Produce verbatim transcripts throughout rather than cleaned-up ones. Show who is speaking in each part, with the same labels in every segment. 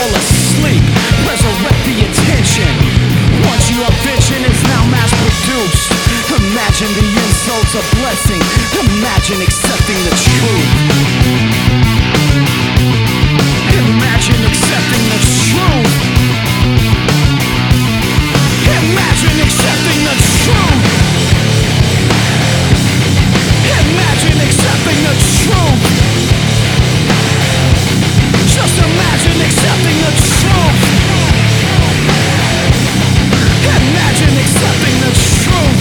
Speaker 1: fall asleep. Resurrect the attention. Once your vision is now mass produced. Imagine the insult's a blessing. Imagine accepting the truth. Imagine accepting the truth. Imagine accepting the truth. Imagine accepting the truth. Just imagine accepting the truth. Imagine accepting the truth.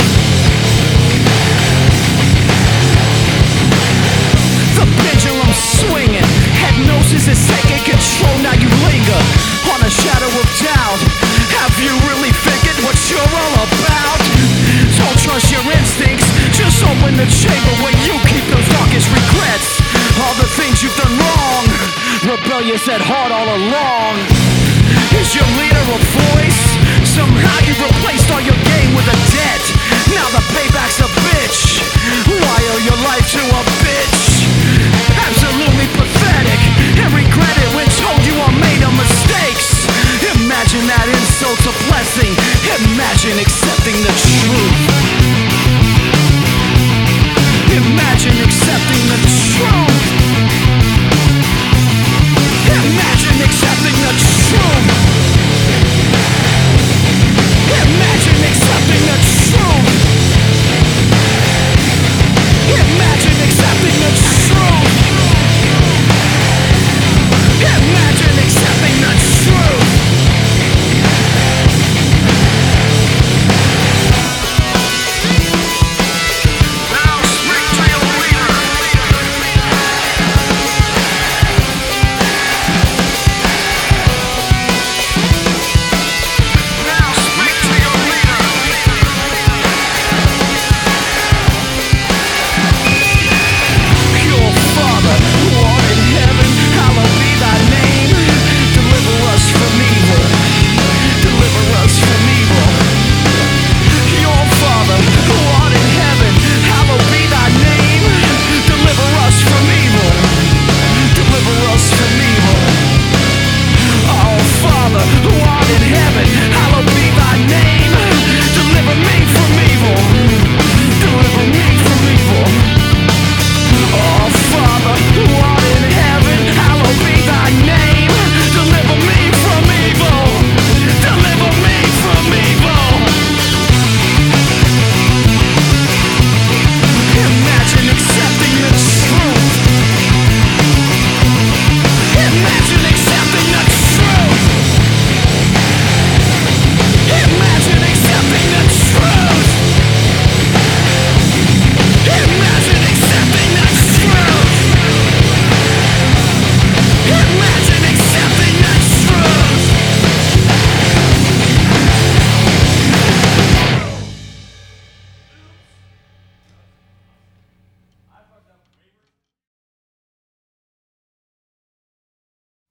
Speaker 1: The pendulum swinging. Hypnosis is taking control. Now you linger on a shadow of doubt. Have you really figured what you're all about? Don't trust your instincts. Just open the chamber where you keep those darkest regrets. All the things you've done wrong. Rebellious at heart all along. Is your leader a voice? Somehow you replaced all your game with a debt. Now the payback's a bitch. Why owe your life to a bitch? Absolutely pathetic. And regret it when told you are made of mistakes. Imagine that insult's a blessing. Imagine accepting